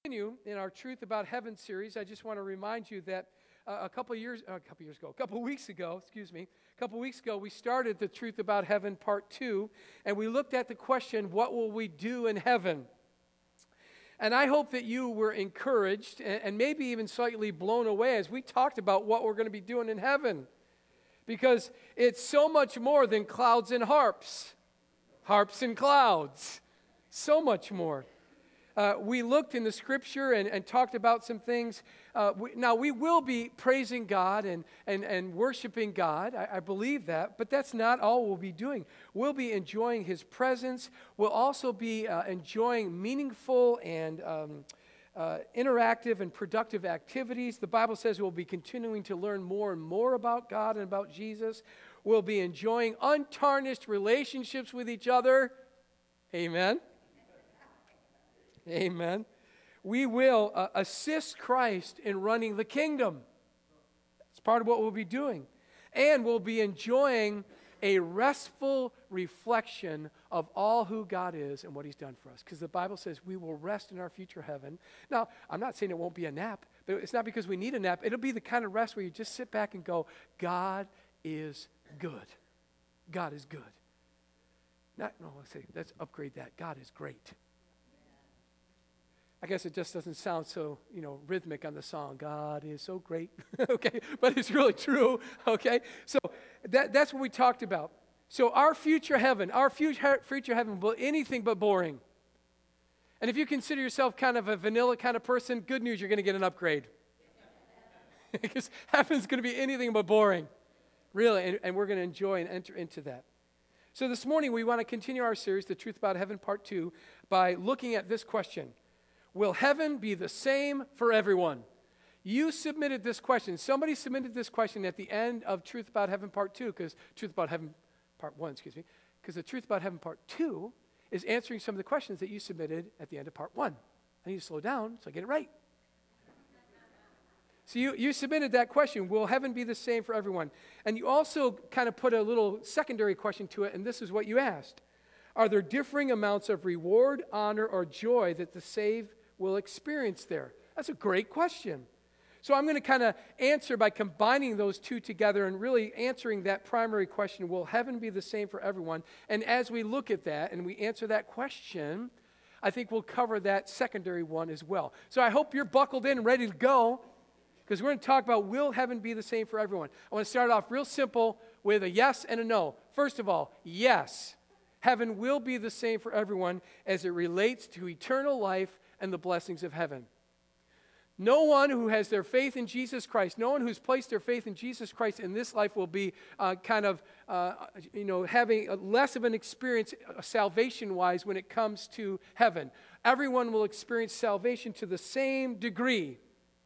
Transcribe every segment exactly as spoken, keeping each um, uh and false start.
Continue in our Truth About Heaven series, I just want to remind you that uh, a couple years, uh, a couple years ago, a couple weeks ago, excuse me, a couple weeks ago, we started the Truth About Heaven Part Two, and we looked at the question, "What will we do in heaven?" And I hope that you were encouraged and, and maybe even slightly blown away as we talked about what we're going to be doing in heaven, because it's so much more than clouds and harps, harps and clouds, so much more. Uh, we looked in the scripture and, and talked about some things. Uh, we, now, we will be praising God and, and, and worshiping God. I, I believe that. But that's not all we'll be doing. We'll be enjoying His presence. We'll also be uh, enjoying meaningful and um, uh, interactive and productive activities. The Bible says we'll be continuing to learn more and more about God and about Jesus. We'll be enjoying untarnished relationships with each other. Amen. Amen. We will uh, assist Christ in running the kingdom. That's part of what we'll be doing. And we'll be enjoying a restful reflection of all who God is and what He's done for us. Because the Bible says we will rest in our future heaven. Now, I'm not saying it won't be a nap, but it's not because we need a nap. It'll be the kind of rest where you just sit back and go, God is good. God is good. Not, no, let's say, let's upgrade that. God is great. I guess it just doesn't sound so, you know, rhythmic on the song. God is so great, okay? But it's really true, okay? So that, that's what we talked about. So our future heaven, our future, future heaven will be anything but boring. And if you consider yourself kind of a vanilla kind of person, good news, you're going to get an upgrade. Because heaven's going to be anything but boring, really, and, and we're going to enjoy and enter into that. So this morning we want to continue our series, The Truth About Heaven Part two, by looking at this question. Will heaven be the same for everyone? You submitted this question. Somebody submitted this question at the end of Truth About Heaven Part two, because Truth About Heaven Part one, excuse me, because the Truth About Heaven Part two is answering some of the questions that you submitted at the end of Part one. I need to slow down so I get it right. So you, you submitted that question, will heaven be the same for everyone? And you also kind of put a little secondary question to it, and this is what you asked. Are there differing amounts of reward, honor, or joy that the saved will experience there? That's a great question. So I'm going to kind of answer by combining those two together and really answering that primary question, will heaven be the same for everyone? And as we look at that and we answer that question, I think we'll cover that secondary one as well. So I hope you're buckled in and ready to go, because we're going to talk about, will heaven be the same for everyone? I want to start off real simple with a yes and a no. First of all, yes. Heaven will be the same for everyone as it relates to eternal life and the blessings of heaven. No one who has their faith in Jesus Christ, no one who's placed their faith in Jesus Christ in this life will be uh, kind of, uh, you know, having a less of an experience uh, salvation-wise when it comes to heaven. Everyone will experience salvation to the same degree.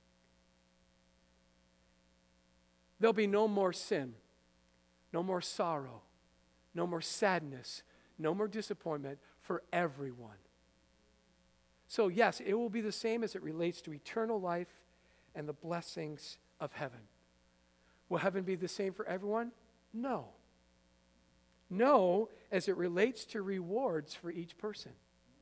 There'll be no more sin, no more sorrow, no more sadness, no more disappointment for everyone. So yes, it will be the same as it relates to eternal life and the blessings of heaven. Will heaven be the same for everyone? No. No, as it relates to rewards for each person.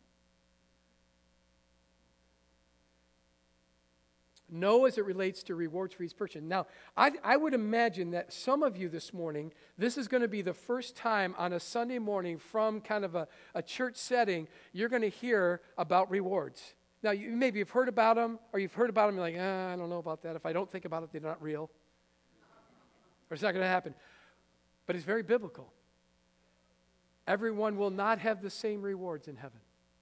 No, as it relates to rewards for each person. Now, I, I would imagine that some of you this morning, this is going to be the first time on a Sunday morning from kind of a, a church setting, you're going to hear about rewards. Now, you maybe you've heard about them, or you've heard about them, you're like, ah, I don't know about that. If I don't think about it, they're not real. Or it's not going to happen. But it's very biblical. Everyone will not have the same rewards in heaven.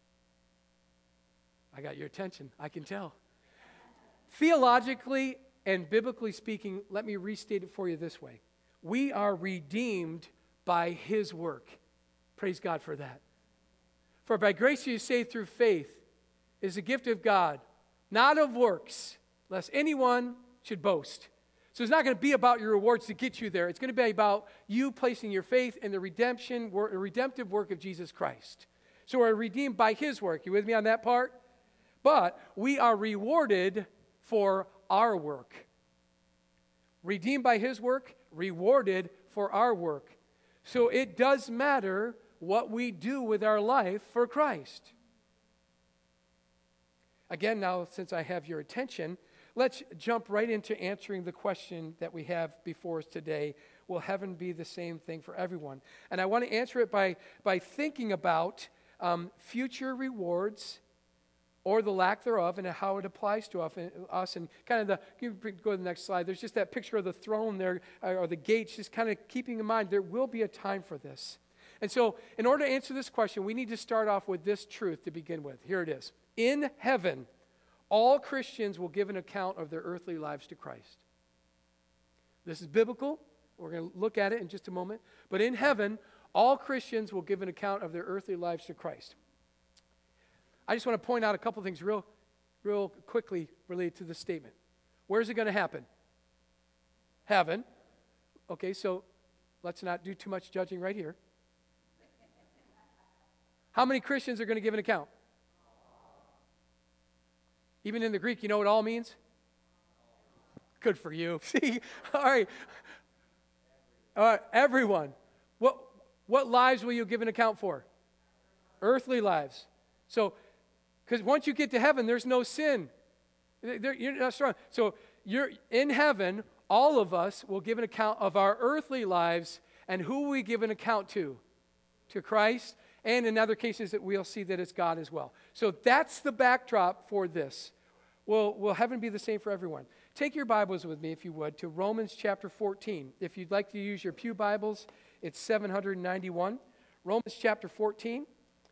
I got your attention, I can tell. Theologically and biblically speaking, let me restate it for you this way. We are redeemed by His work. Praise God for that. For by grace you are saved through faith. It is a gift of God, not of works, lest anyone should boast. So it's not going to be about your rewards to get you there. It's going to be about you placing your faith in the redemption, redemptive work of Jesus Christ. So we're redeemed by His work. You with me on that part? But we are rewarded for our work. Redeemed by His work, rewarded for our work. So it does matter what we do with our life for Christ. Again, now, since I have your attention, let's jump right into answering the question that we have before us today. Will heaven be the same thing for everyone? And I want to answer it by, by thinking about um, future rewards or the lack thereof and how it applies to us. And kind of the, you can go to the next slide. There's just that picture of the throne there, or the gates, just kind of keeping in mind there will be a time for this. And so in order to answer this question, we need to start off with this truth to begin with. Here it is. In heaven, all Christians will give an account of their earthly lives to Christ. This is biblical. We're going to look at it in just a moment. But in heaven, all Christians will give an account of their earthly lives to Christ. I just want to point out a couple things real, real quickly related to this statement. Where's it going to happen? Heaven. Okay, so let's not do too much judging right here. How many Christians are going to give an account? Even in the Greek, you know what all means? Good for you. See? All right. All right, everyone. What, what lives will you give an account for? Earthly lives. So, because once you get to heaven, there's no sin. There, you're not strong. So, you're in heaven, all of us will give an account of our earthly lives, and who will we give an account to? To Christ. And in other cases, that we'll see that it's God as well. So that's the backdrop for this. Will, will heaven be the same for everyone? Take your Bibles with me, if you would, to Romans chapter fourteen. If you'd like to use your pew Bibles, it's seven ninety-one. Romans chapter fourteen.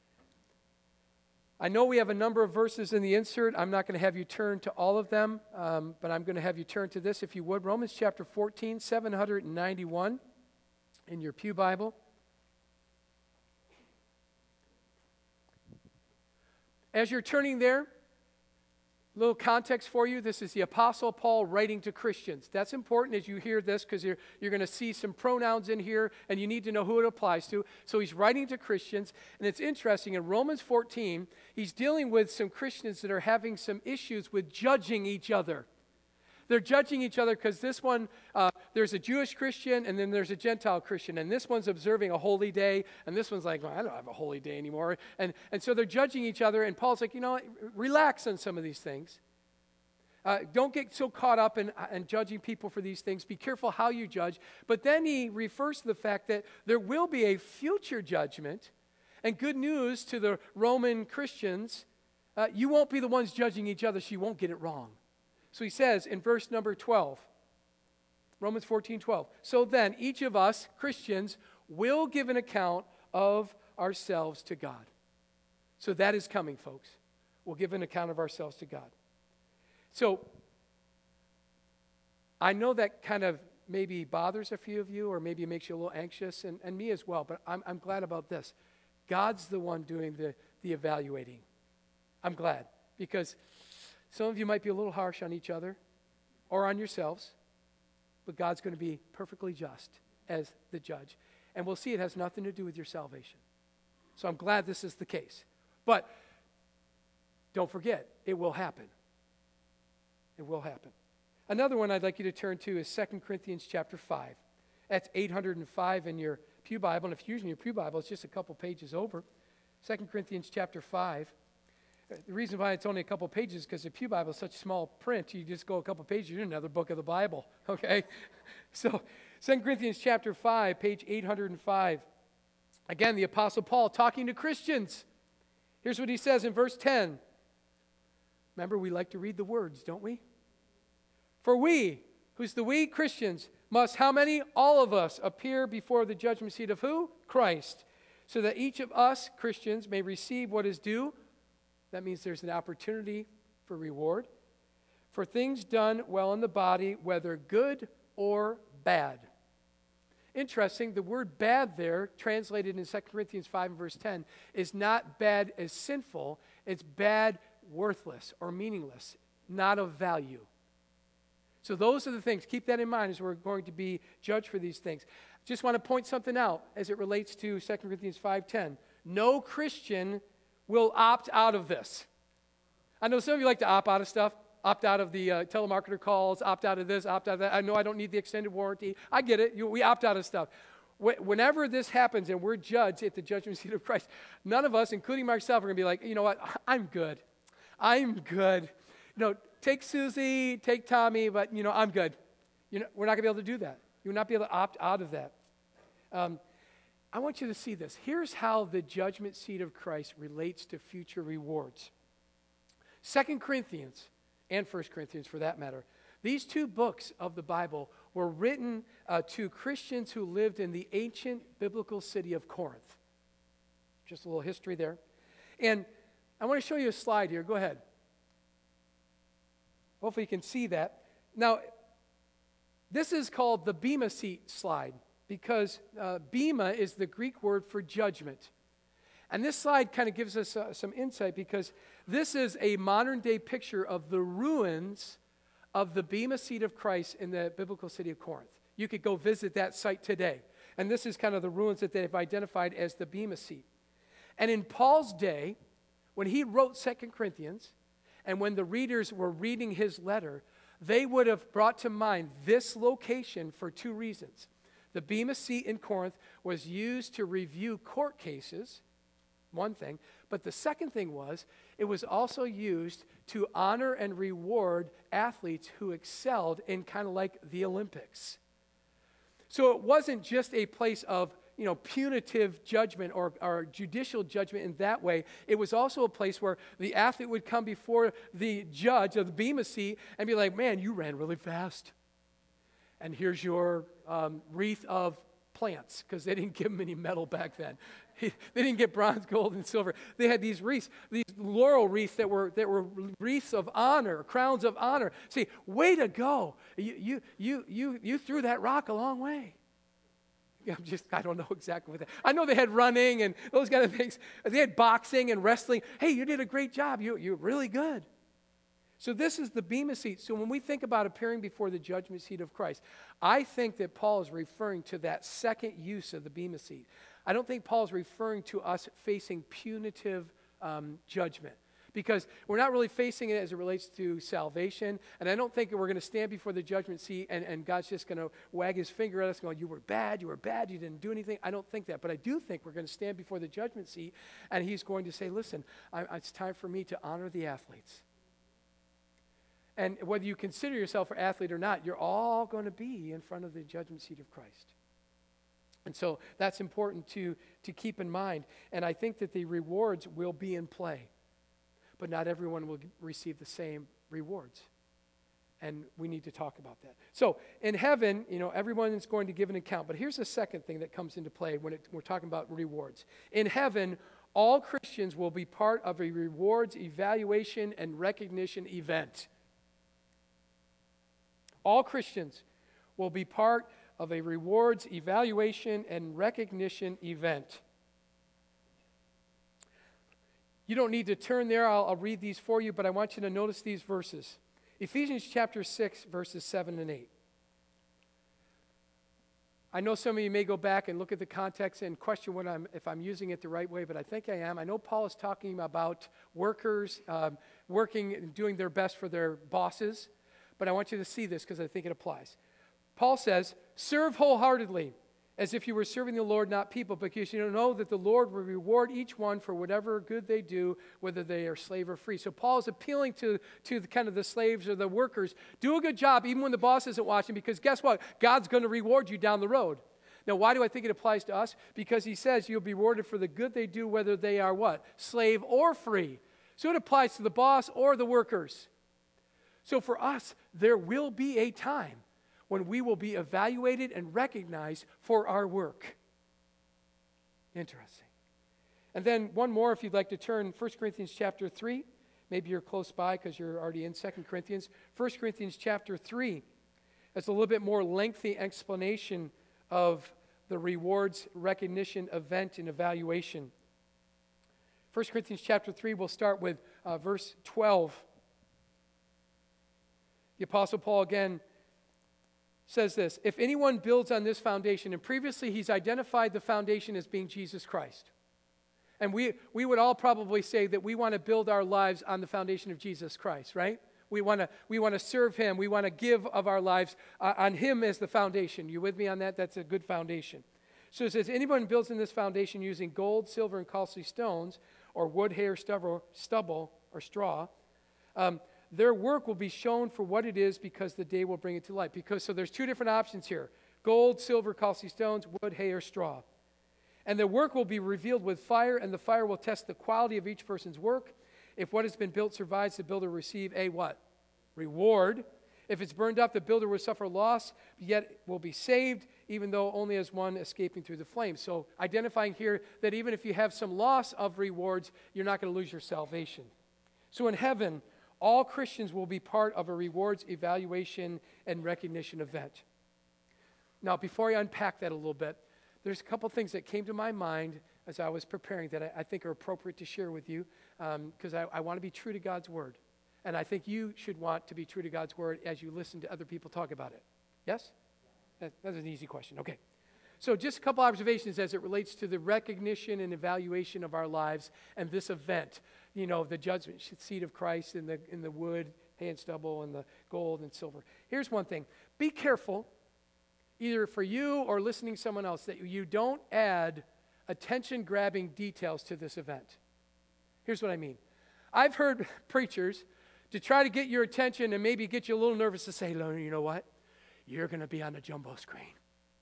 I know we have a number of verses in the insert. I'm not going to have you turn to all of them, um, but I'm going to have you turn to this, if you would. Romans chapter fourteen, seven ninety-one in your pew Bible. As you're turning there, a little context for you. This is the Apostle Paul writing to Christians. That's important as you hear this, because you're, you're going to see some pronouns in here, and you need to know who it applies to. So he's writing to Christians, and it's interesting. In Romans fourteen, he's dealing with some Christians that are having some issues with judging each other. They're judging each other because this one, uh, there's a Jewish Christian and then there's a Gentile Christian. And this one's observing a holy day. And this one's like, well, I don't have a holy day anymore. And, and so they're judging each other. And Paul's like, you know, relax on some of these things. Uh, don't get so caught up in, in judging people for these things. Be careful how you judge. But then he refers to the fact that there will be a future judgment. And good news to the Roman Christians, uh, you won't be the ones judging each other, so you won't get it wrong. So he says in verse number twelve, Romans fourteen, twelve, so then each of us, Christians, will give an account of ourselves to God. So that is coming, folks. We'll give an account of ourselves to God. So I know that kind of maybe bothers a few of you, or maybe it makes you a little anxious, and, and me as well, but I'm, I'm glad about this. God's the one doing the, the evaluating. I'm glad, because some of you might be a little harsh on each other or on yourselves, but God's going to be perfectly just as the judge. And we'll see it has nothing to do with your salvation. So I'm glad this is the case. But don't forget, it will happen. It will happen. Another one I'd like you to turn to is Second Corinthians chapter five. That's eight hundred five in your pew Bible. And if you're using your pew Bible, it's just a couple pages over. Second Corinthians chapter five. The reason why it's only a couple pages is because the pew Bible is such small print. You just go a couple pages, you're in another book of the Bible, okay? So Second Corinthians chapter five, page eight hundred five. Again, the Apostle Paul talking to Christians. Here's what he says in verse ten. Remember, we like to read the words, don't we? For we, who's the we? Christians, must, how many? All of us appear before the judgment seat of who? Christ. So that each of us, Christians, may receive what is due. That means there's an opportunity for reward for things done well in the body, whether good or bad. Interesting, the word bad there, translated in Second Corinthians five and verse ten, is not bad as sinful, it's bad worthless or meaningless, not of value. So those are the things. Keep that in mind as we're going to be judged for these things. Just want to point something out as it relates to Second Corinthians five ten. No Christian will opt out of this. I know some of you like to opt out of stuff, opt out of the uh, telemarketer calls, opt out of this, opt out of that. I know I don't need the extended warranty. I get it. You, we opt out of stuff. Wh- whenever this happens and we're judged at the judgment seat of Christ, none of us, including myself, are going to be like, you know what, I'm good. I'm good. You know, take Susie, take Tommy, but, you know, I'm good. You know, we're not going to be able to do that. You will not be able to opt out of that. Um, I want you to see this. Here's how the judgment seat of Christ relates to future rewards. Second Corinthians, and First Corinthians for that matter, these two books of the Bible were written uh, to Christians who lived in the ancient biblical city of Corinth. Just a little history there. And I want to show you a slide here. Go ahead. Hopefully you can see that. Now, this is called the Bema seat slide because uh, Bema is the Greek word for judgment. And this slide kind of gives us uh, some insight because this is a modern-day picture of the ruins of the Bema seat of Christ in the biblical city of Corinth. You could go visit that site today. And this is kind of the ruins that they've identified as the Bema seat. And in Paul's day, when he wrote Second Corinthians, and when the readers were reading his letter, they would have brought to mind this location for two reasons. The Bema seat in Corinth was used to review court cases, one thing, but the second thing was it was also used to honor and reward athletes who excelled in kind of like the Olympics. So it wasn't just a place of, you know, punitive judgment or, or judicial judgment in that way. It was also a place where the athlete would come before the judge of the Bema seat and be like, man, you ran really fast. And here's your um, wreath of plants, because they didn't give them any metal back then. They didn't get bronze, gold, and silver. They had these wreaths, these laurel wreaths that were that were wreaths of honor, crowns of honor. See, way to go! You you you you you threw that rock a long way. I'm just I don't know exactly what that. I know they had running and those kind of things. They had boxing and wrestling. Hey, you did a great job. You you're really good. So this is the Bema seat. So when we think about appearing before the judgment seat of Christ, I think that Paul is referring to that second use of the Bema seat. I don't think Paul is referring to us facing punitive um, judgment, because we're not really facing it as it relates to salvation, and I don't think we're going to stand before the judgment seat and, and God's just going to wag his finger at us going, you were bad, you were bad, you didn't do anything. I don't think that, but I do think we're going to stand before the judgment seat, and he's going to say, listen, I, it's time for me to honor the athletes. And whether you consider yourself an athlete or not, you're all going to be in front of the judgment seat of Christ. And so that's important to, to keep in mind. And I think that the rewards will be in play. But not everyone will receive the same rewards. And we need to talk about that. So in heaven, you know, everyone is going to give an account. But here's the second thing that comes into play when it, we're talking about rewards. In heaven, all Christians will be part of a rewards evaluation and recognition event. All Christians will be part of a rewards evaluation and recognition event. You don't need to turn there. I'll, I'll read these for you, but I want you to notice these verses. Ephesians chapter six, verses seven and eight. I know some of you may go back and look at the context and question what I'm, if I'm using it the right way, but I think I am. I know Paul is talking about workers um, working and doing their best for their bosses, but I want you to see this because I think it applies. Paul says, serve wholeheartedly, as if you were serving the Lord, not people, because you know that the Lord will reward each one for whatever good they do, whether they are slave or free. So Paul is appealing to, to the kind of the slaves or the workers. Do a good job, even when the boss isn't watching, because guess what? God's going to reward you down the road. Now, why do I think it applies to us? Because he says you'll be rewarded for the good they do, whether they are what? Slave or free. So it applies to the boss or the workers. So for us, there will be a time when we will be evaluated and recognized for our work. Interesting. And then one more, if you'd like to turn, First Corinthians chapter three. Maybe you're close by because you're already in Second Corinthians. First Corinthians chapter three. That's a little bit more lengthy explanation of the rewards recognition event and evaluation. First Corinthians chapter three, we'll start with uh, verse twelve. The Apostle Paul again says this, if anyone builds on this foundation, and previously he's identified the foundation as being Jesus Christ. And we, we would all probably say that we want to build our lives on the foundation of Jesus Christ, right? We want to we want to serve him. We want to give of our lives uh, on him as the foundation. You with me on that? That's a good foundation. So it says, anyone builds in this foundation using gold, silver, and costly stones, or wood, hair, stubble, stubble or straw, Um, their work will be shown for what it is because the day will bring it to light. Because so there's two different options here: gold, silver, costly stones, wood, hay, or straw. And the work will be revealed with fire, and the fire will test the quality of each person's work. If what has been built survives, the builder will receive a what? Reward. If it's burned up, the builder will suffer loss, yet will be saved, even though only as one escaping through the flames. So identifying here that even if you have some loss of rewards, you're not going to lose your salvation. So in heaven, all Christians will be part of a rewards evaluation and recognition event. Now, before I unpack that a little bit, there's a couple things that came to my mind as I was preparing that I, I think are appropriate to share with you, because um, I, I want to be true to God's Word. And I think you should want to be true to God's Word as you listen to other people talk about it. Yes? That, that's an easy question. Okay. So just a couple observations as it relates to the recognition and evaluation of our lives and this event. You know, the judgment seat of Christ in the, in the wood, hay and stubble, and the gold and silver. Here's one thing. Be careful, either for you or listening to someone else, that you don't add attention-grabbing details to this event. Here's what I mean. I've heard preachers, to try to get your attention and maybe get you a little nervous, to say, you know what? You're going to be on the jumbo screen.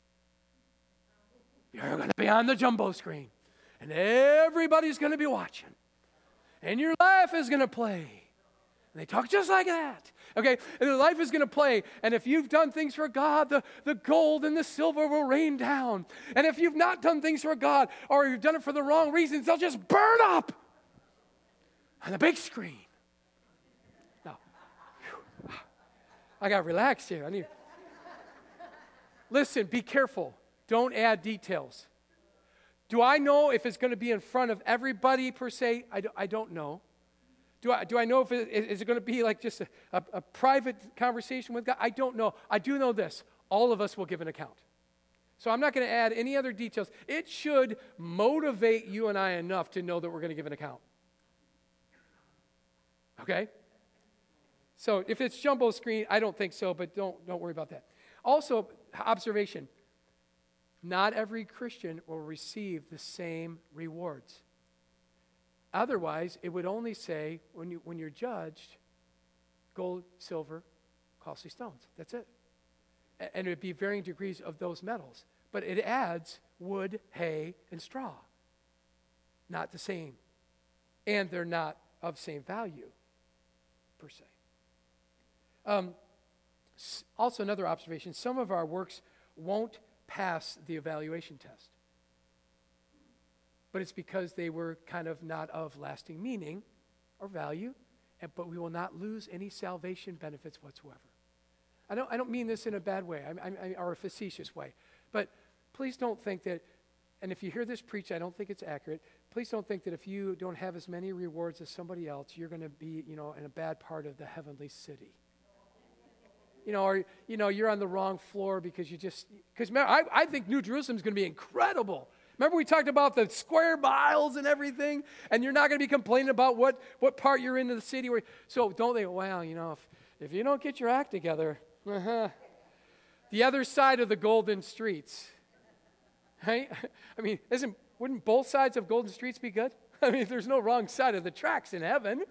You're going to be on the jumbo screen. And everybody's going to be watching. And your life is going to play. And they talk just like that. Okay? And their life is going to play. And if you've done things for God, the, the gold and the silver will rain down. And if you've not done things for God, or you've done it for the wrong reasons, they'll just burn up on the big screen. Now, whew, I got to relax here. I need. Listen, be careful. Don't add details. Do I know if it's going to be in front of everybody per se? I, do, I don't know. Do I, do I know if it is it going to be like just a, a, a private conversation with God? I don't know. I do know this. All of us will give an account. So I'm not going to add any other details. It should motivate you and I enough to know that we're going to give an account. Okay? So if it's jumbo screen, I don't think so, but don't, don't worry about that. Also, observation. Not every Christian will receive the same rewards. Otherwise, it would only say, when, you, when you're judged, gold, silver, costly stones. That's it. And it would be varying degrees of those metals. But it adds wood, hay, and straw. Not the same. And they're not of same value, per se. Um, also, another observation, some of our works won't pass the evaluation test. But it's because they were kind of not of lasting meaning or value, and, but we will not lose any salvation benefits whatsoever. I don't, I don't mean this in a bad way I, I, or a facetious way, but please don't think that, and if you hear this preached, I don't think it's accurate, please don't think that if you don't have as many rewards as somebody else, you're going to be, you know, in a bad part of the heavenly city. You know, or, you know, you're on the wrong floor because you just, because I, I think New Jerusalem is going to be incredible. Remember we talked about the square miles and everything, and you're not going to be complaining about what, what part you're in of the city. Where, so don't think, well, you know, if, if you don't get your act together, uh-huh, the other side of the golden streets, right? I mean, isn't, wouldn't both sides of golden streets be good? I mean, there's no wrong side of the tracks in heaven.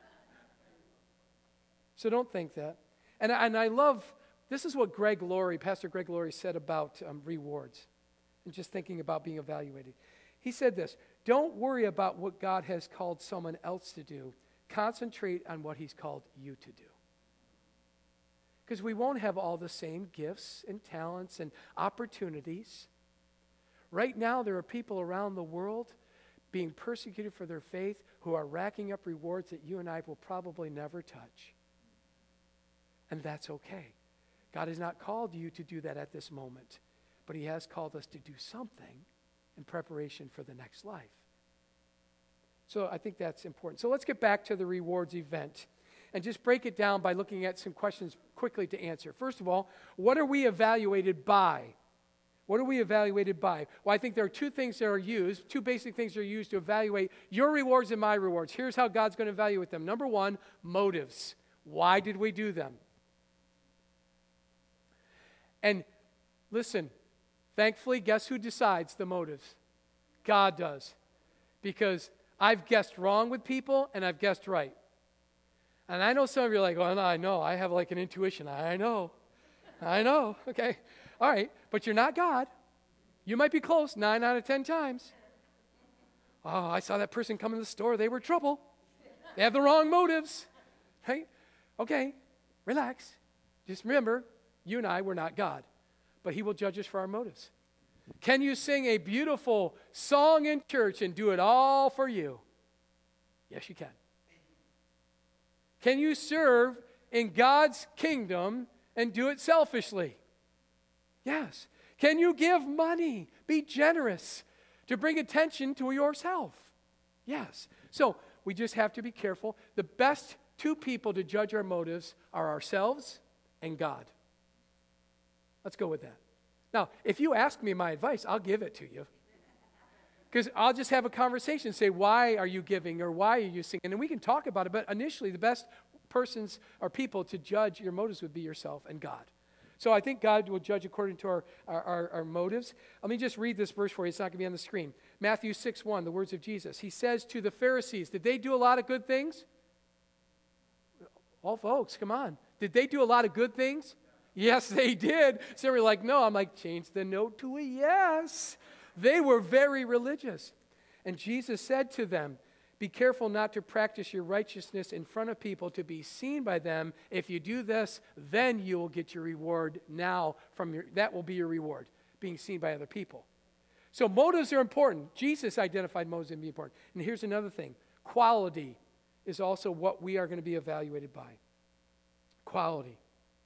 So don't think that. And, and I love, this is what Greg Laurie, Pastor Greg Laurie said about um, rewards and just thinking about being evaluated. He said this, don't worry about what God has called someone else to do. Concentrate on what he's called you to do. Because we won't have all the same gifts and talents and opportunities. Right now, there are people around the world being persecuted for their faith who are racking up rewards that you and I will probably never touch. And that's okay. God has not called you to do that at this moment, but he has called us to do something in preparation for the next life. So I think that's important. So let's get back to the rewards event and just break it down by looking at some questions quickly to answer. First of all, what are we evaluated by? What are we evaluated by? Well, I think there are two things that are used, two basic things that are used to evaluate your rewards and my rewards. Here's how God's going to evaluate them. Number one, motives. Why did we do them? And listen, thankfully, guess who decides the motives? God does. Because I've guessed wrong with people and I've guessed right. And I know some of you are like, well, no, I know. I have like an intuition. I know. I know. Okay. All right. But you're not God. You might be close nine out of ten times. Oh, I saw that person come in the store. They were trouble. They have the wrong motives. Right? Okay. Relax. Just remember, you and I were not God. But he will judge us for our motives. Can you sing a beautiful song in church and do it all for you? Yes, you can. Can you serve in God's kingdom and do it selfishly? Yes. Can you give money, be generous, to bring attention to yourself? Yes. So we just have to be careful. The best two people to judge our motives are ourselves and God. Let's go with that. Now, if you ask me my advice, I'll give it to you. Because I'll just have a conversation, say, why are you giving or why are you singing? And we can talk about it, but initially the best persons or people to judge your motives would be yourself and God. So I think God will judge according to our, our, our, our motives. Let me just read this verse for you. It's not going to be on the screen. Matthew six one, the words of Jesus. He says to the Pharisees, did they do a lot of good things? All folks, come on. Did they do a lot of good things? Yes, they did. So we're like, no. I'm like, change the note to a yes. They were very religious. And Jesus said to them, be careful not to practice your righteousness in front of people to be seen by them. If you do this, then you will get your reward now from your, that will be your reward, being seen by other people. So motives are important. Jesus identified motives as being important. And here's another thing. Quality is also what we are going to be evaluated by. Quality.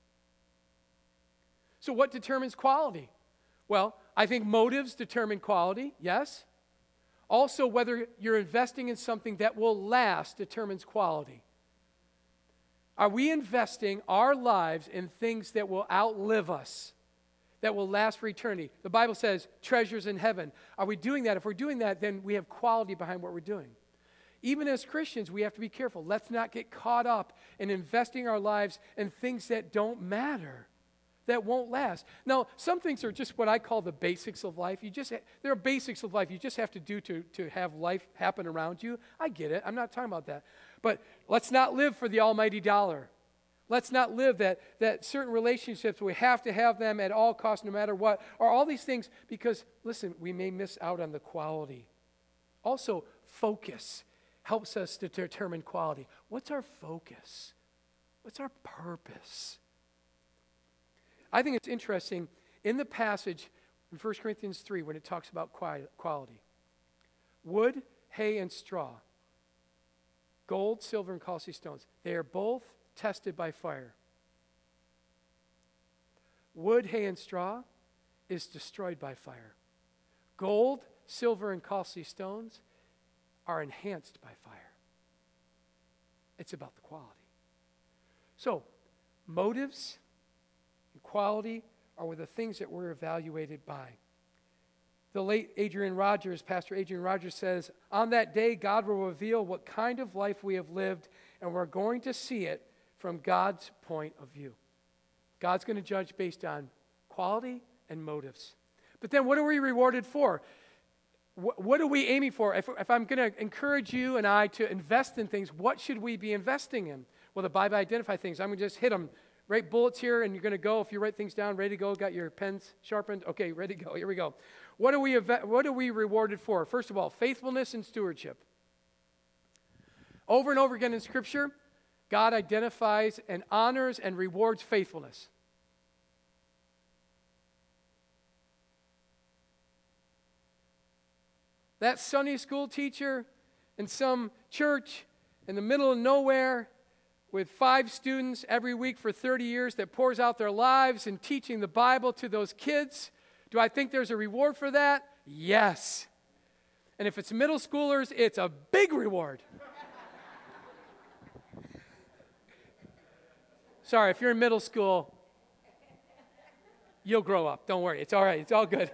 So what determines quality? Well, I think motives determine quality, yes. Also, whether you're investing in something that will last determines quality. Are we investing our lives in things that will outlive us, that will last for eternity? The Bible says treasures in heaven. Are we doing that? If we're doing that, then we have quality behind what we're doing. Even as Christians, we have to be careful. Let's not get caught up in investing our lives in things that don't matter, that won't last. Now, some things are just what I call the basics of life. You just there are basics of life you just have to do to, to have life happen around you. I get it. I'm not talking about that. But let's not live for the almighty dollar. Let's not live that, that certain relationships, we have to have them at all costs no matter what, or all these things, because, listen, we may miss out on the quality. Also, focus helps us to determine quality. What's our focus? What's our purpose? I think it's interesting in the passage in First Corinthians three when it talks about quality. Wood, hay, and straw, gold, silver, and costly stones, they are both tested by fire. Wood, hay, and straw is destroyed by fire. Gold, silver, and costly stones are enhanced by fire. It's about the quality. So, motives and quality are the things that we're evaluated by. The late Adrian Rogers, Pastor Adrian Rogers says, on that day, God will reveal what kind of life we have lived, and we're going to see it from God's point of view. God's going to judge based on quality and motives. But then what are we rewarded for? What, what are we aiming for? If, if I'm going to encourage you and I to invest in things, what should we be investing in? Well, the Bible identifies things. I'm going to just hit them. Write bullets here, and you're going to go. If you write things down, ready to go, got your pens sharpened. Okay, ready to go. Here we go. What are we, what are we rewarded for? First of all, faithfulness and stewardship. Over and over again in Scripture, God identifies and honors and rewards faithfulness. That Sunday school teacher in some church in the middle of nowhere with five students every week for thirty years that pours out their lives in teaching the Bible to those kids, do I think there's a reward for that? Yes. And if it's middle schoolers, it's a big reward. Sorry, if you're in middle school, you'll grow up. Don't worry. It's all right. It's all good.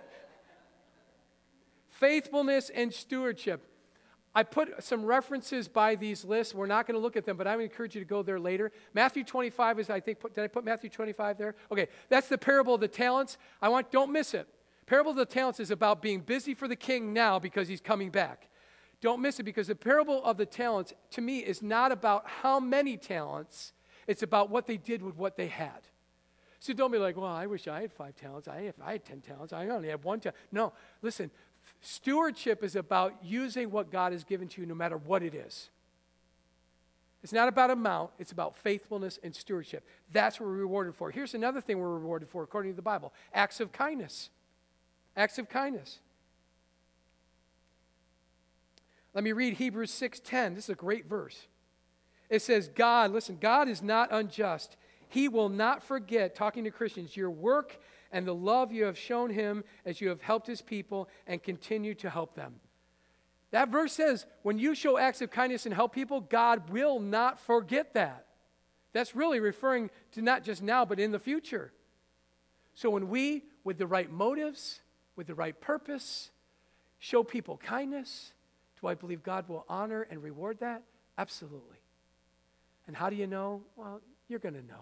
Faithfulness and stewardship. I put some references by these lists. We're not going to look at them, but I would encourage you to go there later. Matthew twenty-five is, I think, put, did I put Matthew twenty-five there? Okay, that's the parable of the talents. I want, don't miss it. Parable of the talents is about being busy for the king now because he's coming back. Don't miss it, because the parable of the talents, to me, is not about how many talents. It's about what they did with what they had. So don't be like, well, I wish I had five talents. I, if I had ten talents, I only have one talent. No, listen, stewardship is about using what God has given to you no matter what it is. It's not about amount. It's about faithfulness and stewardship. That's what we're rewarded for. Here's another thing we're rewarded for according to the Bible. Acts of kindness. Acts of kindness. Let me read Hebrews six ten. This is a great verse. It says, God, listen, God is not unjust. He will not forget, talking to Christians, your work and the love you have shown him as you have helped his people and continue to help them. That verse says, when you show acts of kindness and help people, God will not forget that. That's really referring to not just now, but in the future. So when we, with the right motives, with the right purpose, show people kindness, do I believe God will honor and reward that? Absolutely. And how do you know? Well, you're going to know.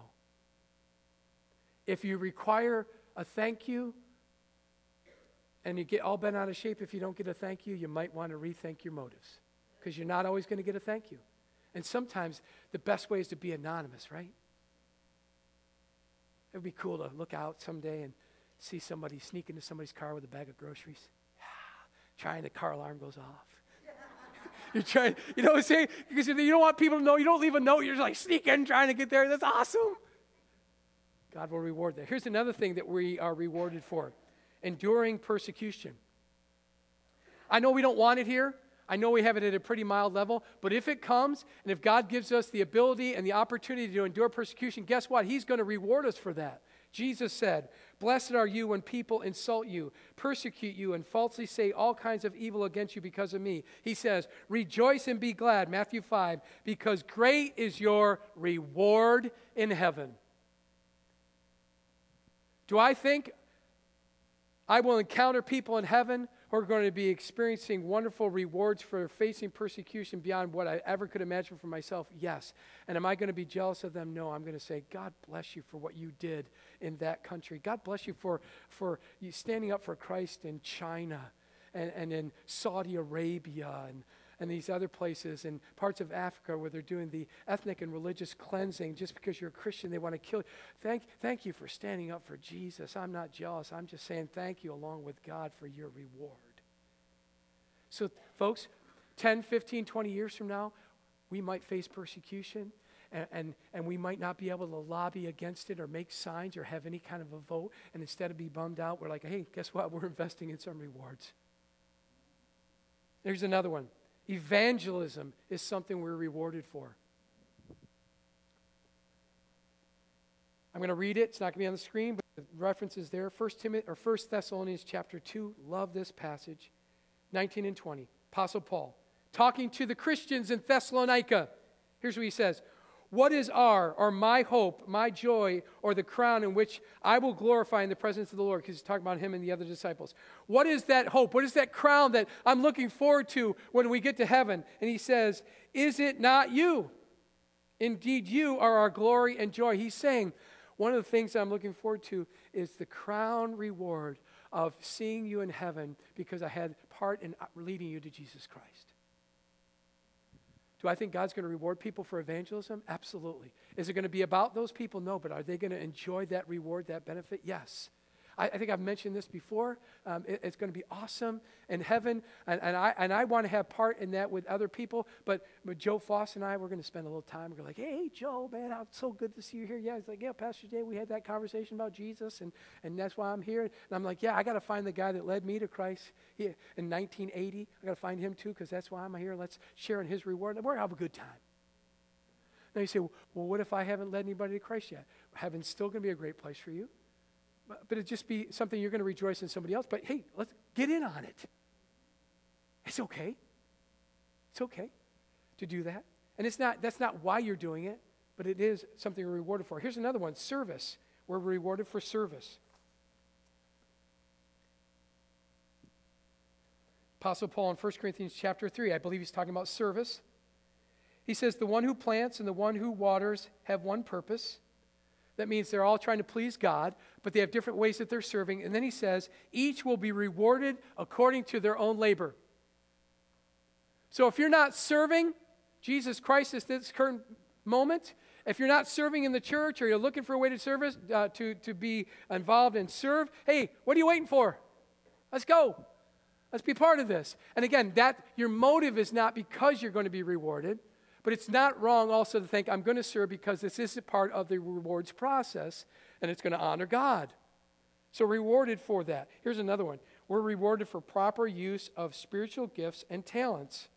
If you require a thank you, and you get all bent out of shape if you don't get a thank you, you might want to rethink your motives, because you're not always going to get a thank you. And sometimes the best way is to be anonymous, right? It would be cool to look out someday and see somebody sneak into somebody's car with a bag of groceries. Trying, the car alarm goes off. You're trying, you know what I'm saying? Because you don't want people to know, you don't leave a note, you're just like sneaking, trying to get there. That's awesome. God will reward that. Here's another thing that we are rewarded for. Enduring persecution. I know we don't want it here. I know we have it at a pretty mild level. But if it comes, and if God gives us the ability and the opportunity to endure persecution, guess what? He's going to reward us for that. Jesus said, blessed are you when people insult you, persecute you, and falsely say all kinds of evil against you because of me. He says, rejoice and be glad, Matthew five, because great is your reward in heaven. Do I think I will encounter people in heaven who are going to be experiencing wonderful rewards for facing persecution beyond what I ever could imagine for myself? Yes. And am I going to be jealous of them? No. I'm going to say, God bless you for what you did in that country. God bless you for, for you standing up for Christ in China and, and in Saudi Arabia and, and these other places and parts of Africa where they're doing the ethnic and religious cleansing. Just because you're a Christian, they want to kill you. Thank, thank you for standing up for Jesus. I'm not jealous. I'm just saying thank you along with God for your reward. So, folks, ten, fifteen, twenty years from now, we might face persecution, and, and, and we might not be able to lobby against it or make signs or have any kind of a vote, and instead of be bummed out, we're like, hey, guess what? We're investing in some rewards. There's another one. Evangelism is something we're rewarded for. I'm going to read it. It's not going to be on the screen, but the reference is there. First Timothy or First Thessalonians chapter two. Love this passage. nineteen and twenty. Apostle Paul talking to the Christians in Thessalonica. Here's what he says. What is our or my hope, my joy, or the crown in which I will glorify in the presence of the Lord? Because he's talking about him and the other disciples. What is that hope? What is that crown that I'm looking forward to when we get to heaven? And he says, is it not you? Indeed, you are our glory and joy. He's saying, one of the things I'm looking forward to is the crown reward of seeing you in heaven because I had part in leading you to Jesus Christ. Do I think God's going to reward people for evangelism? Absolutely. Is it going to be about those people? No, but are they going to enjoy that reward, that benefit? Yes. I, I think I've mentioned this before. Um, it, it's going to be awesome in heaven, and, and I and I want to have part in that with other people. But with Joe Foss and I, we're going to spend a little time. We're like, hey, Joe, man, it's so good to see you here. Yeah, he's like, yeah, Pastor Jay, we had that conversation about Jesus, and, and that's why I'm here. And I'm like, yeah, I got to find the guy that led me to Christ he, in nineteen eighty. I got to find him too, because that's why I'm here. Let's share in his reward. We're going to have a good time. Now you say, well, what if I haven't led anybody to Christ yet? Heaven's still going to be a great place for you. But it'd just be something you're going to rejoice in somebody else. But hey, let's get in on it. It's okay. It's okay to do that. And it's not, that's not why you're doing it, but it is something you're rewarded for. Here's another one, service. We're rewarded for service. Apostle Paul in First Corinthians chapter three, I believe he's talking about service. He says, the one who plants and the one who waters have one purpose. That means they're all trying to please God, but they have different ways that they're serving. And then he says, each will be rewarded according to their own labor. So if you're not serving Jesus Christ at this current moment, if you're not serving in the church or you're looking for a way to service, uh, to, to be involved and serve, hey, what are you waiting for? Let's go. Let's be part of this. And again, that your motive is not because you're going to be rewarded, but it's not wrong also to think I'm going to serve because this is a part of the rewards process and it's going to honor God. So rewarded for that. Here's another one. We're rewarded for proper use of spiritual gifts and talents.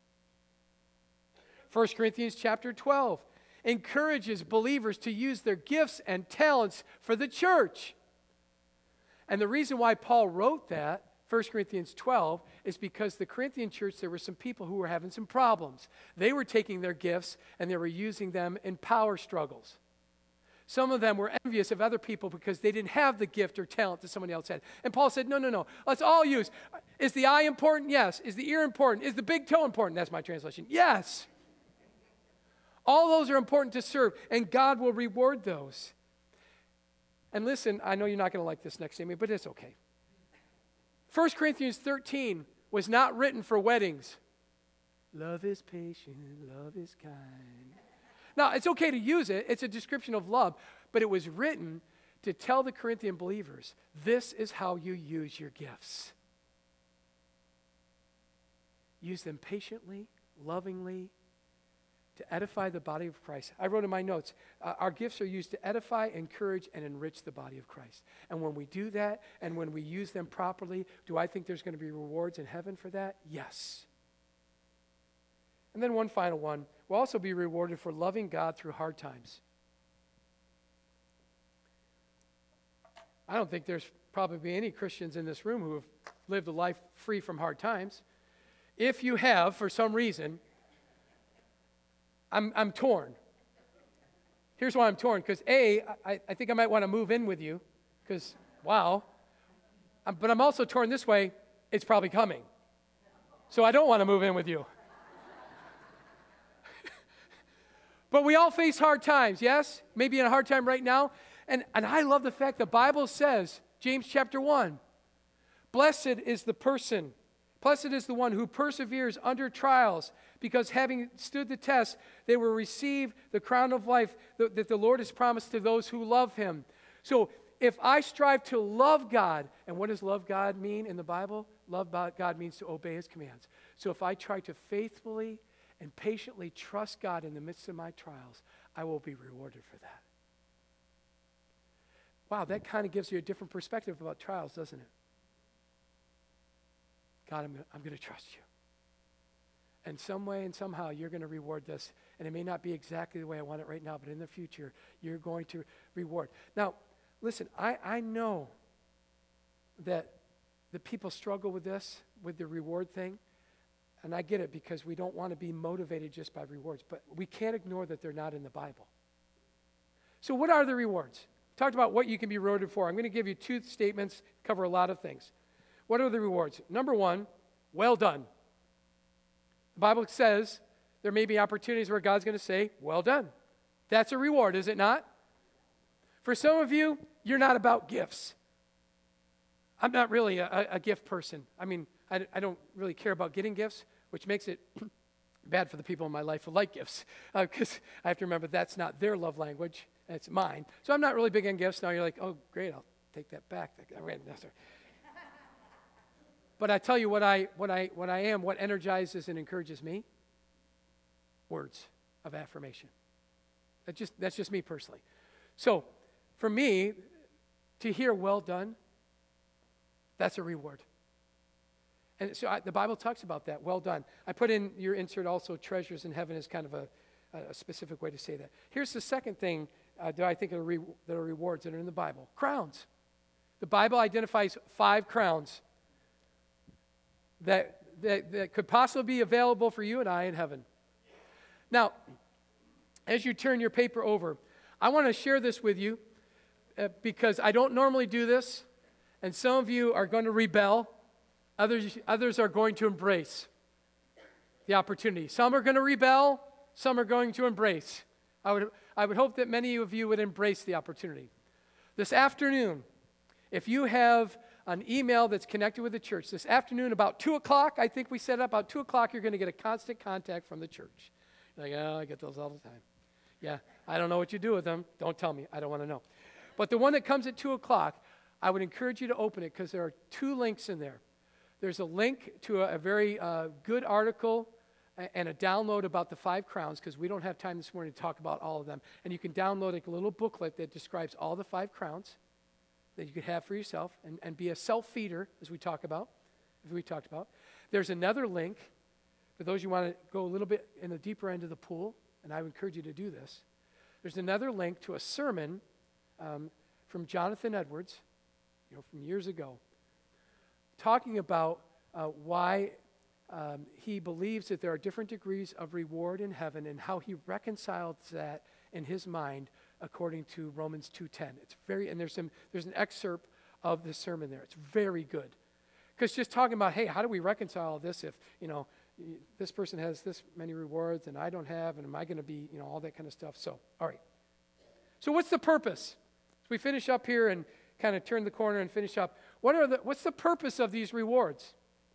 First Corinthians chapter twelve encourages believers to use their gifts and talents for the church. And the reason why Paul wrote that, First Corinthians twelve, is because the Corinthian church, there were some people who were having some problems. They were taking their gifts and they were using them in power struggles. Some of them were envious of other people because they didn't have the gift or talent that somebody else had. And Paul said, no, no, no, let's all use. Is the eye important? Yes. Is the ear important? Is the big toe important? That's my translation. Yes. All those are important to serve, and God will reward those. And listen, I know you're not going to like this next statement, but it's okay. First Corinthians thirteen was not written for weddings. Love is patient, love is kind. Now, it's okay to use it. It's a description of love, but it was written to tell the Corinthian believers, this is how you use your gifts. Use them patiently, lovingly, to edify the body of Christ. I wrote in my notes, uh, our gifts are used to edify, encourage, and enrich the body of Christ. And when we do that, and when we use them properly, do I think there's going to be rewards in heaven for that? Yes. And then one final one, we'll also be rewarded for loving God through hard times. I don't think there's probably any Christians in this room who have lived a life free from hard times. If you have, for some reason, I'm, I'm torn. Here's why I'm torn. Because A, I, I think I might want to move in with you. Because, wow. Um, but I'm also torn this way. It's probably coming. So I don't want to move in with you. But we all face hard times, yes? Maybe in a hard time right now. And, and I love the fact the Bible says, James chapter one, blessed is the person, blessed is the one who perseveres under trials, because having stood the test, they will receive the crown of life that, that the Lord has promised to those who love him. So if I strive to love God, and what does love God mean in the Bible? Love God means to obey his commands. So if I try to faithfully and patiently trust God in the midst of my trials, I will be rewarded for that. Wow, that kind of gives you a different perspective about trials, doesn't it? God, I'm, I'm going to trust you. And some way and somehow you're going to reward this. And it may not be exactly the way I want it right now, but in the future, you're going to reward. Now, listen, I, I know that the people struggle with this, with the reward thing. And I get it because we don't want to be motivated just by rewards. But we can't ignore that they're not in the Bible. So what are the rewards? Talked about what you can be rewarded for. I'm going to give you two statements, cover a lot of things. What are the rewards? Number one, well done. The Bible says there may be opportunities where God's going to say, well done. That's a reward, is it not? For some of you, you're not about gifts. I'm not really a, a gift person. I mean, I, I don't really care about getting gifts, which makes it bad for the people in my life who like gifts, because uh, I have to remember that's not their love language, it's mine. So I'm not really big on gifts. Now you're like, oh, great, I'll take that back. But I tell you what I, what I, what I am, what energizes and encourages me, words of affirmation. That just, that's just me personally. So for me, to hear well done, that's a reward. And so I, the Bible talks about that, well done. I put in your insert also, treasures in heaven is kind of a, a specific way to say that. Here's the second thing uh, that I think are, re, that are rewards that are in the Bible. Crowns. The Bible identifies five crowns that, that, that could possibly be available for you and I in heaven. Now, as you turn your paper over, I want to share this with you uh, because I don't normally do this, and some of you are going to rebel. Others, others are going to embrace the opportunity. Some are going to rebel. Some are going to embrace. I would, I would hope that many of you would embrace the opportunity. This afternoon, if you have an email that's connected with the church. This afternoon, about two o'clock, I think we set up, about two o'clock, you're going to get a constant contact from the church. You're like, oh, I get those all the time. Yeah, I don't know what you do with them. Don't tell me. I don't want to know. But the one that comes at two o'clock, I would encourage you to open it because there are two links in there. There's a link to a, a very uh, good article and a download about the five crowns, because we don't have time this morning to talk about all of them. And you can download a little booklet that describes all the five crowns that you could have for yourself and, and be a self-feeder, as we talk about, as we talked about. There's another link for those you want to go a little bit in the deeper end of the pool, and I would encourage you to do this. There's another link to a sermon um, from Jonathan Edwards, you know, from years ago, talking about uh, why Um, he believes that there are different degrees of reward in heaven and how he reconciles that in his mind according to Romans two ten. It's very, and there's some, there's an excerpt of the sermon there. It's very good. Because just talking about, hey, how do we reconcile this if, you know, this person has this many rewards and I don't have, and am I going to be, you know, all that kind of stuff. So, all right. So what's the purpose? As we finish up here and kind of turn the corner and finish up, what are the, what's the purpose of these rewards?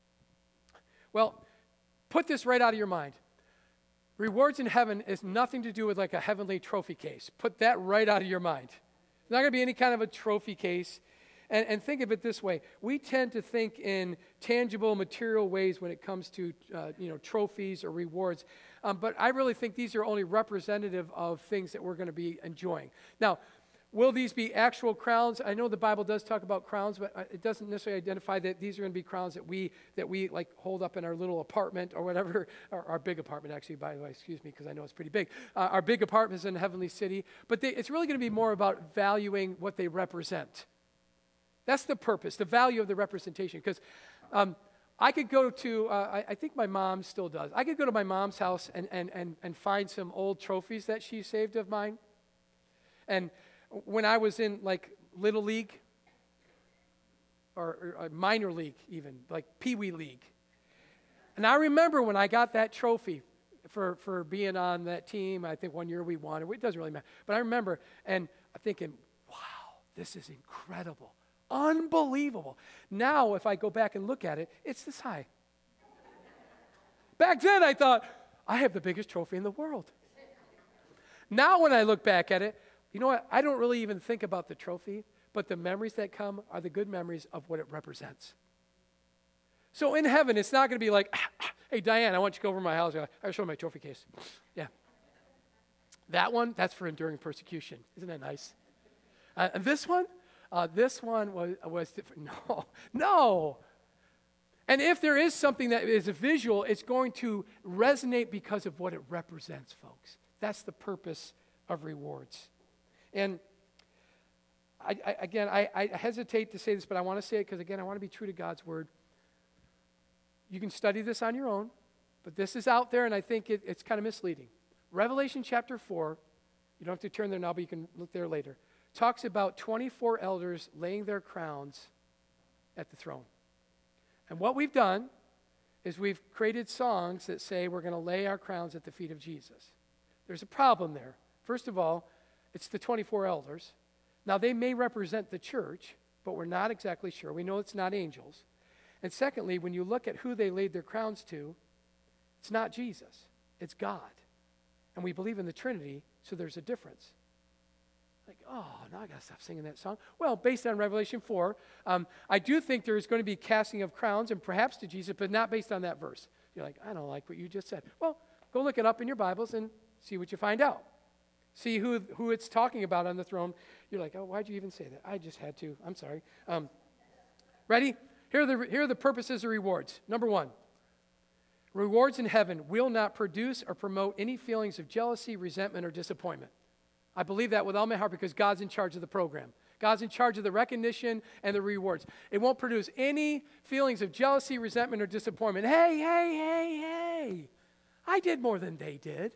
Well, put this right out of your mind. Rewards in heaven is nothing to do with like a heavenly trophy case. Put that right out of your mind. It's not going to be any kind of a trophy case. And, and think of it this way. We tend to think in tangible, material ways when it comes to uh, you know, trophies or rewards. Um, but I really think these are only representative of things that we're going to be enjoying. Now, will these be actual crowns? I know the Bible does talk about crowns, but it doesn't necessarily identify that these are going to be crowns that we that we like hold up in our little apartment or whatever, or our big apartment actually, by the way, excuse me, because I know it's pretty big. Uh, our big apartments in the heavenly city, but they, it's really going to be more about valuing what they represent. That's the purpose, the value of the representation, because um, I could go to, uh, I, I think my mom still does, I could go to my mom's house and, and, and, and find some old trophies that she saved of mine, and when I was in like Little League or, or minor league even, like Pee Wee League. And I remember when I got that trophy for, for being on that team. I think one year we won. It doesn't really matter. But I remember and I'm thinking, wow, this is incredible. Unbelievable. Now if I go back and look at it, it's this high. Back then I thought, I have the biggest trophy in the world. Now when I look back at it, you know what? I don't really even think about the trophy, but the memories that come are the good memories of what it represents. So in heaven, it's not going to be like, ah, ah, hey, Diane, I want you to go over to my house. I'll show you my trophy case. Yeah. That one, that's for enduring persecution. Isn't that nice? Uh, and this one, uh, this one was, was different. No, no. And if there is something that is a visual, it's going to resonate because of what it represents, folks. That's the purpose of rewards. And I, I, again, I, I hesitate to say this, but I want to say it because, again, I want to be true to God's word. You can study this on your own, but this is out there, and I think it, it's kind of misleading. Revelation chapter four, you don't have to turn there now, but you can look there later, talks about twenty-four elders laying their crowns at the throne. And what we've done is we've created songs that say we're going to lay our crowns at the feet of Jesus. There's a problem there. First of all, it's the twenty-four elders. Now, they may represent the church, but we're not exactly sure. We know it's not angels. And secondly, when you look at who they laid their crowns to, it's not Jesus. It's God. And we believe in the Trinity, so there's a difference. Like, oh, now I got to stop singing that song. Well, based on Revelation four, um, I do think there is going to be casting of crowns and perhaps to Jesus, but not based on that verse. You're like, I don't like what you just said. Well, go look it up in your Bibles and see what you find out. See who who it's talking about on the throne. You're like, oh, why'd you even say that? I just had to. I'm sorry. Um, ready? Here are, the, here are the purposes of rewards. Number one, rewards in heaven will not produce or promote any feelings of jealousy, resentment, or disappointment. I believe that with all my heart because God's in charge of the program. God's in charge of the recognition and the rewards. It won't produce any feelings of jealousy, resentment, or disappointment. Hey, hey, hey, hey. I did more than they did.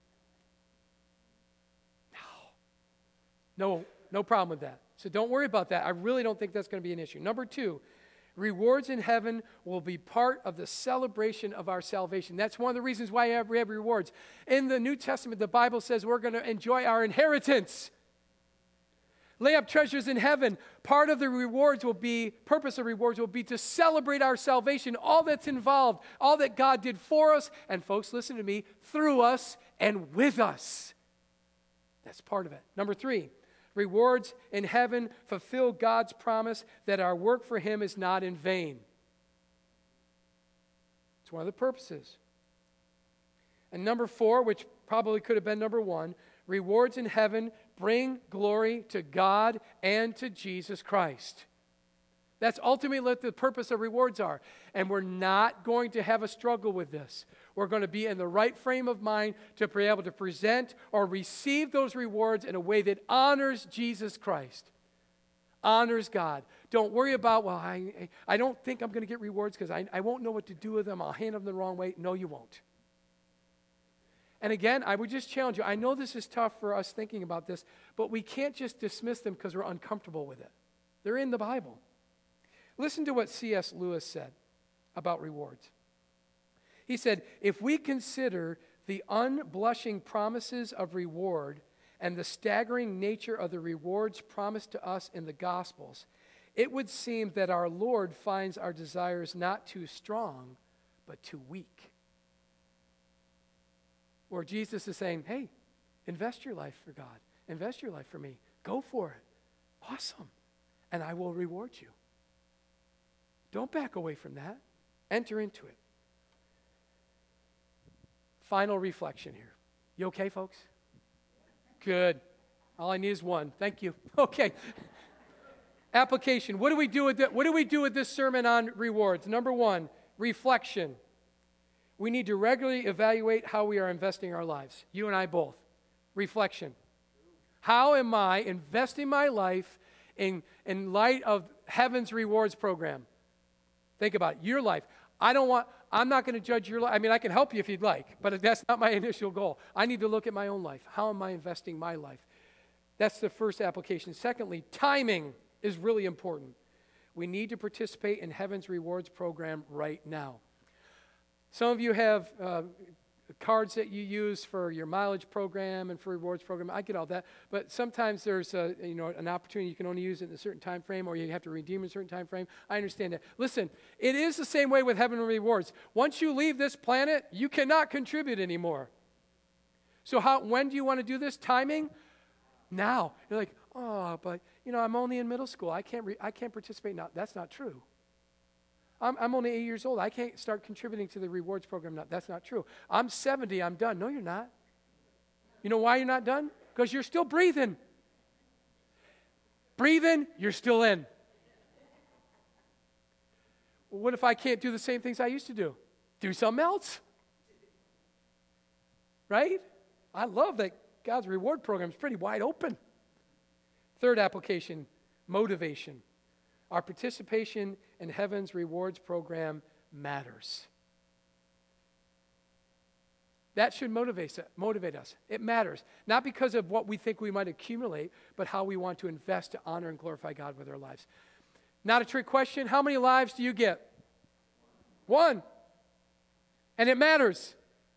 No, no problem with that. So don't worry about that. I really don't think that's going to be an issue. Number two, rewards in heaven will be part of the celebration of our salvation. That's one of the reasons why we have, we have rewards. In the New Testament, the Bible says we're going to enjoy our inheritance. Lay up treasures in heaven. Part of the rewards will be, purpose of rewards will be to celebrate our salvation, all that's involved, all that God did for us, and folks, listen to me, through us and with us. That's part of it. Number three, rewards in heaven fulfill God's promise that our work for Him is not in vain. It's one of the purposes. And number four, which probably could have been number one, rewards in heaven bring glory to God and to Jesus Christ. That's ultimately what the purpose of rewards are. And we're not going to have a struggle with this. We're going to be in the right frame of mind to be able to present or receive those rewards in a way that honors Jesus Christ, honors God. Don't worry about, well, I, I don't think I'm going to get rewards because I, I won't know what to do with them. I'll hand them the wrong way. No, you won't. And again, I would just challenge you. I know this is tough for us thinking about this, but we can't just dismiss them because we're uncomfortable with it. They're in the Bible. Listen to what C S Lewis said about rewards. He said, if we consider the unblushing promises of reward and the staggering nature of the rewards promised to us in the Gospels, it would seem that our Lord finds our desires not too strong, but too weak. Where Jesus is saying, hey, invest your life for God. Invest your life for me. Go for it. Awesome. And I will reward you. Don't back away from that. Enter into it. Final reflection here. You okay, folks? Good. All I need is one. Thank you. Okay. Application. What do we do with it? What do we do with this sermon on rewards? Number one, reflection. We need to regularly evaluate how we are investing our lives. You and I both. Reflection. How am I investing my life in, in light of heaven's rewards program? Think about it. Your life. I don't want, I'm not going to judge your life. I mean, I can help you if you'd like, but that's not my initial goal. I need to look at my own life. How am I investing my life? That's the first application. Secondly, timing is really important. We need to participate in heaven's rewards program right now. Some of you have uh, cards that you use for your mileage program and for rewards program. I get all that, but sometimes there's a, you know, an opportunity you can only use it in a certain time frame, or you have to redeem in a certain time frame. I understand that. Listen, it is the same way with heaven and rewards. Once you leave this planet, you cannot contribute anymore. So how? When do you want to do this? Timing? Now. You're like, oh, but you know, I'm only in middle school. I can't. Re- I can't participate now. That's not true. I'm, I'm only eight years old. I can't start contributing to the rewards program now. That's not true. I'm seventy. I'm done. No, you're not. You know why you're not done? Because you're still breathing. Breathing, you're still in. Well, what if I can't do the same things I used to do? Do something else. Right? I love that God's reward program is pretty wide open. Third application, motivation. Our participation in heaven's rewards program matters. That should motivate, motivate us. It matters. Not because of what we think we might accumulate, but how we want to invest to honor and glorify God with our lives. Not a trick question. How many lives do you get? One. And it matters.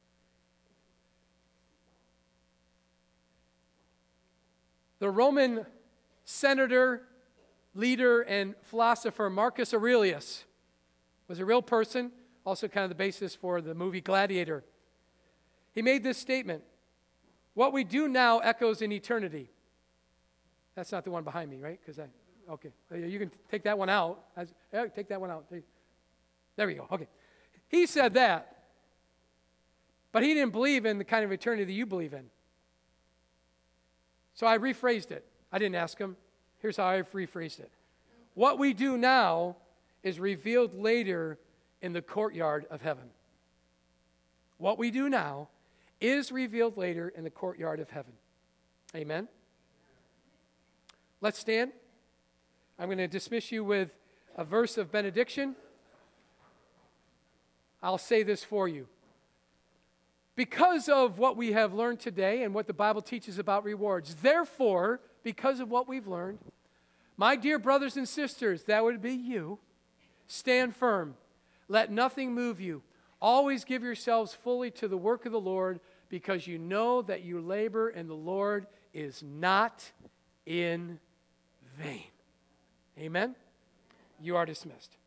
The Roman senator, leader, and philosopher Marcus Aurelius was a real person, also kind of the basis for the movie Gladiator. He made this statement: what we do now echoes in eternity. That's not the one behind me, right? Because I, okay, you can take that one out. Yeah, take that one out. There we go. Okay. He said that, but he didn't believe in the kind of eternity that you believe in. So I rephrased it. I didn't ask him. Here's how I rephrased it. What we do now is revealed later in the courtyard of heaven. What we do now is revealed later in the courtyard of heaven. Amen? Let's stand. I'm going to dismiss you with a verse of benediction. I'll say this for you. Because of what we have learned today and what the Bible teaches about rewards, therefore, because of what we've learned, my dear brothers and sisters, that would be you, stand firm. Let nothing move you. Always give yourselves fully to the work of the Lord, because you know that your labor in the Lord is not in vain. Amen? You are dismissed.